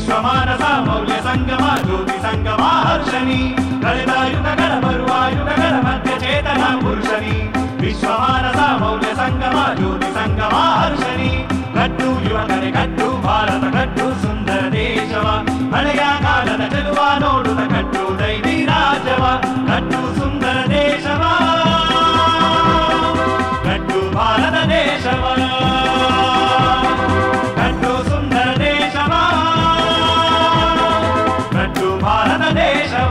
ವಿಶ್ವಮಾನಸ ಮೌಲ್ಯ ಸಂಗಮ ಜ್ಯೋತಿ ಸಂಗಮ ಹರ್ಷಣಿ ಕಳೆದ ಯುಗಗಳ ಬರುವ ಯುಗಗಳ ಮಧ್ಯ ಚೇತನ ಪುರುಷನಿ ವಿಶ್ವಮಾನಸ ಮೌಲ್ಯ ಸಂಗಮ ಜ್ಯೋತಿ ಸಂಗಮ ಹರ್ಷಣಿ ಕಟ್ಟು ಯುವಕರೆ ಕಟ್ಟು ಭಾರತ ಕಟ್ಟು ಸುಂದರ ದೇಶವ ಹಳೆಯ ಕಾಲದ ಚೆಲುವ ನೋಡುತ್ತ ಕಟ್ಟು ದೈವಿ ರಾಜವ ಕಟ್ಟು ಸುಂದರ ದೇಶವ ಕಟ್ಟು ಭಾರತ ದೇಶವ ಕಟ್ಟು ಸುಂದರ ದೇಶವ ಕಟ್ಟು ಭಾರತ ದೇಶವ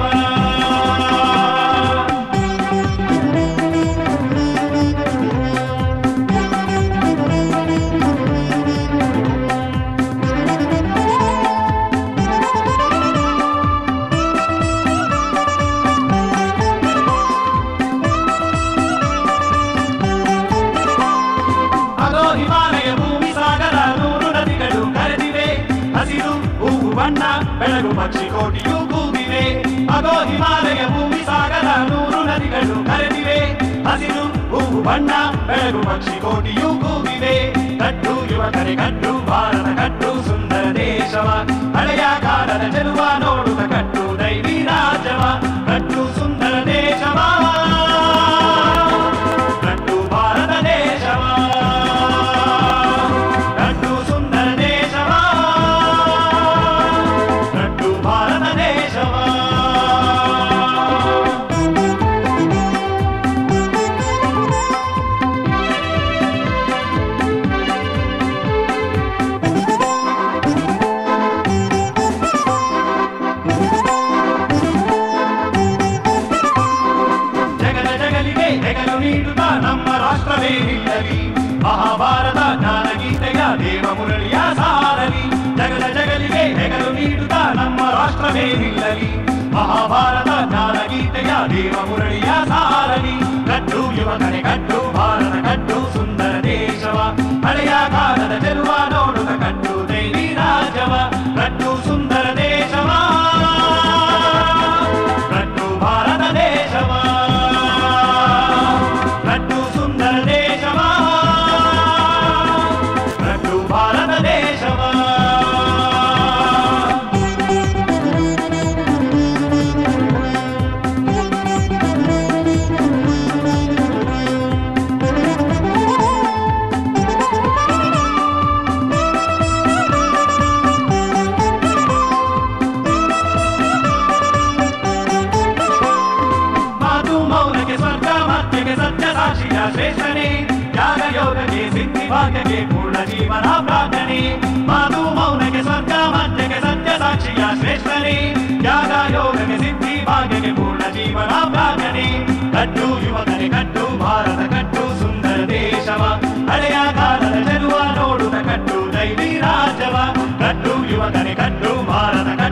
ಬೆಳಗು ಪಕ್ಷಿ ಕೋಟಿಯೂ ಕೂಗಿವೆ ಅಗೋ ಹಿಮಾಲಯ ಭೂಮಿ ಸಾಗರ ನೂರು ನದಿಗಳು ಕರೆದಿವೆ ಹಸಿರು ಹೂವು ಬಣ್ಣ ಬೆಳಗು ಪಕ್ಷಿ ಕೋಟಿಯೂ ಕೂಗಿವೆ ಕಟ್ಟು ಯುವಕರೆ ಕಟ್ಟು ಭಾರತ ಕಟ್ಟು ಸುಂದರ ದೇಶವ ಹಳೆಯ ಕಾಲದ ಚೆಲುವ ನೋಡುತ್ತ ಕಟ್ಟು ದೈವಿ ರಾಜವ ಕಟ್ಟು ಸುಂದರ ದೇಶವ ಕಟ್ಟು ಭಾರತ ದೇಶವ ಕಟ್ಟು ಸುಂದರ ದೇಶವ ಭಾರತ ದೇಶವ ಜಗದ ಜಗಲಿಗೆ ಹೆಗಲು ನೀಡುತ್ತಾ ನಮ್ಮ ರಾಷ್ಟ್ರವೇ ನಿಲ್ಲಲಿ ಮಹಾಭಾರತ ಜ್ಞಾನಗೀತೆಯ ದೇವ ಮುರಳಿಯ ಸಾರಲಿ ಜಗದ ಜಗಲಿಗೆ ಹೆಗಲು ನೀಡುತ್ತಾ ನಮ್ಮ ರಾಷ್ಟ್ರವೇ ನಿಲ್ಲಲಿ ಮಹಾಭಾರತ ಜ್ಞಾನಗೀತೆಯ ದೇವ ಮುರಳಿಯ ಸಾರಲಿ ಕಟ್ಟು ಯುವಕರೆ ಕಟ್ಟು ಭಾರತ ಕಟ್ಟು ಸುಂದರ ದೇಶವ ಹಳೆಯ ಕಾಲದ ಚೆಲುವ ನೋಡುತ್ತ ಕಟ್ಟು ದೈವಿ ರಾಜವ ಕಟ್ಟು ಸುಂದರ ದೇಶವ ಕಟ್ಟು ಭಾರತ ದೇಶವ ಕಟ್ಟು ಸುಂದರ ದೇಶವ ಕಟ್ಟು ಭಾರತ ದೇಶವ ಶ್ರೇಷ್ಠನೇ ತ್ಯಾಗ ಯೋಗಕ್ಕೆ ಸಿದ್ಧಿ ಭಾಗ್ಯಕ್ಕೆ ಪೂರ್ಣ ಜೀವನ ಪ್ರಾರ್ಥನೆ ಮಾತು ಮೌನಕ್ಕೆ ಸ್ವರ್ಗ ಮಧ್ಯಕ್ಕೆ ಸತ್ಯ ಸಾಕ್ಷಿಯ ಶ್ರೇಷ್ಠನೇ ತ್ಯಾಗ ಯೋಗಕ್ಕೆ ಸಿದ್ಧಿ ಭಾಗ್ಯಕ್ಕೆ ಪೂರ್ಣ ಜೀವನ ಪ್ರಾರ್ಥನೆ ಕಟ್ಟು ಯುವಕರೆ ಕಟ್ಟು ಭಾರತ ಕಟ್ಟು ಸುಂದರ ದೇಶವ ಹಳೆಯ ಕಾಲದ ಚೆಲುವ ನೋಡುತ್ತ ಕಟ್ಟು ದೈವಿ ರಾಜವ ಕಟ್ಟು ಯುವಕರೆ ಕಟ್ಟು ಭಾರತ